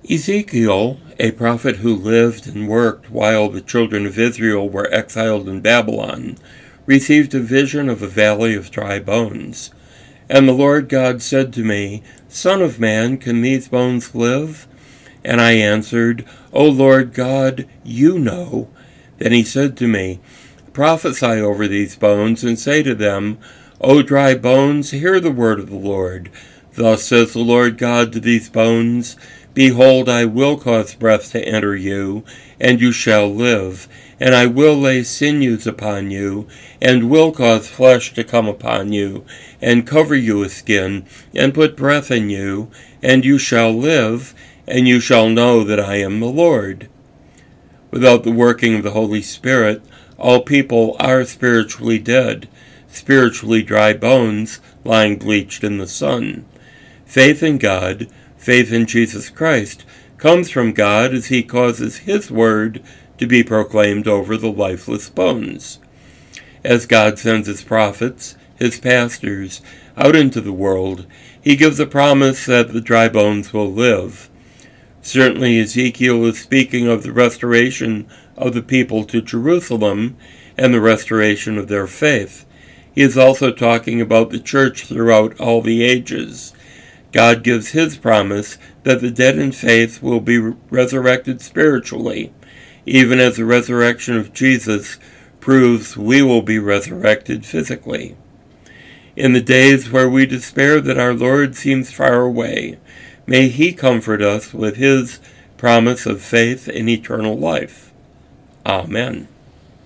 Ezekiel, a prophet who lived and worked while the children of Israel were exiled in Babylon, received a vision of a valley of dry bones. And the Lord God said to me, Son of man, can these bones live? And I answered, O Lord God, you know. Then he said to me, Prophesy over these bones, and say to them, O dry bones, hear the word of the Lord. Thus says the Lord God to these bones, Behold, I will cause breath to enter you, and you shall live. And I will lay sinews upon you, and will cause flesh to come upon you, and cover you with skin, and put breath in you, and you shall live, and you shall know that I am the Lord. Without the working of the Holy Spirit, all people are spiritually dead, spiritually dry bones lying bleached in the sun. Faith in God, faith in Jesus Christ, comes from God as he causes his word to be proclaimed over the lifeless bones. As God sends his prophets, his pastors, out into the world, he gives a promise that the dry bones will live. Certainly Ezekiel is speaking of the restoration of the people to Jerusalem and the restoration of their faith. He is also talking about the church throughout all the ages. God gives his promise that the dead in faith will be resurrected spiritually, even as the resurrection of Jesus proves we will be resurrected physically. In the days where we despair that our Lord seems far away, may he comfort us with his promise of faith in eternal life. Amen.